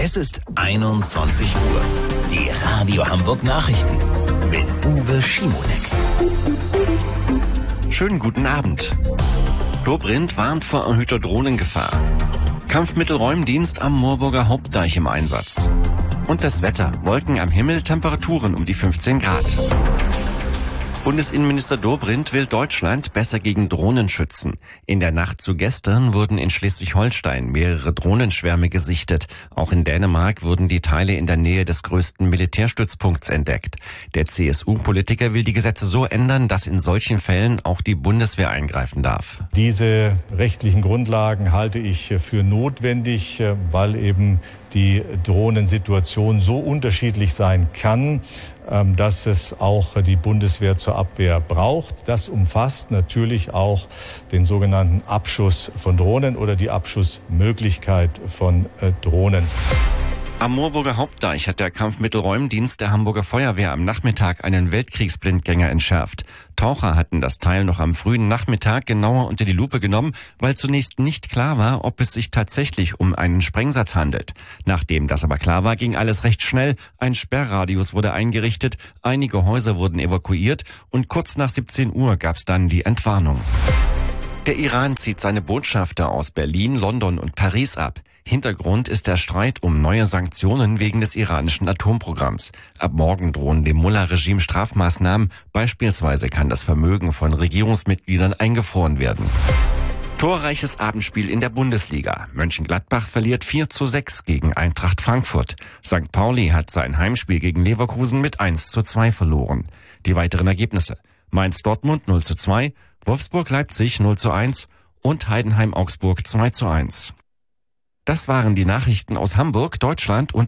Es ist 21 Uhr. Die Radio Hamburg Nachrichten mit Uwe Schimonek. Schönen guten Abend. Dobrindt warnt vor erhöhter Drohnengefahr. Kampfmittelräumdienst am Moorburger Hauptdeich im Einsatz. Und das Wetter. Wolken am Himmel, Temperaturen um die 15 Grad. Bundesinnenminister Dobrindt will Deutschland besser gegen Drohnen schützen. In der Nacht zu gestern wurden in Schleswig-Holstein mehrere Drohnenschwärme gesichtet. Auch in Dänemark wurden die Teile in der Nähe des größten Militärstützpunkts entdeckt. Der CSU-Politiker will die Gesetze so ändern, dass in solchen Fällen auch die Bundeswehr eingreifen darf. Diese rechtlichen Grundlagen halte ich für notwendig, weil eben die Drohnensituation so unterschiedlich sein kann, dass es auch die Bundeswehr zur Abwehr braucht. Das umfasst natürlich auch den sogenannten Abschuss von Drohnen oder die Abschussmöglichkeit von Drohnen. Am Moorburger Hauptdeich hat der Kampfmittelräumdienst der Hamburger Feuerwehr am Nachmittag einen Weltkriegsblindgänger entschärft. Taucher hatten das Teil noch am frühen Nachmittag genauer unter die Lupe genommen, weil zunächst nicht klar war, ob es sich tatsächlich um einen Sprengsatz handelt. Nachdem das aber klar war, ging alles recht schnell. Ein Sperrradius wurde eingerichtet, einige Häuser wurden evakuiert und kurz nach 17 Uhr gab es dann die Entwarnung. Der Iran zieht seine Botschafter aus Berlin, London und Paris ab. Hintergrund ist der Streit um neue Sanktionen wegen des iranischen Atomprogramms. Ab morgen drohen dem Mullah-Regime Strafmaßnahmen. Beispielsweise kann das Vermögen von Regierungsmitgliedern eingefroren werden. Torreiches Abendspiel in der Bundesliga. Mönchengladbach verliert 4:6 gegen Eintracht Frankfurt. St. Pauli hat sein Heimspiel gegen Leverkusen mit 1:2 verloren. Die weiteren Ergebnisse: Mainz-Dortmund 0:2, Wolfsburg-Leipzig 0:1 und Heidenheim-Augsburg 2:1. Das waren die Nachrichten aus Hamburg, Deutschland und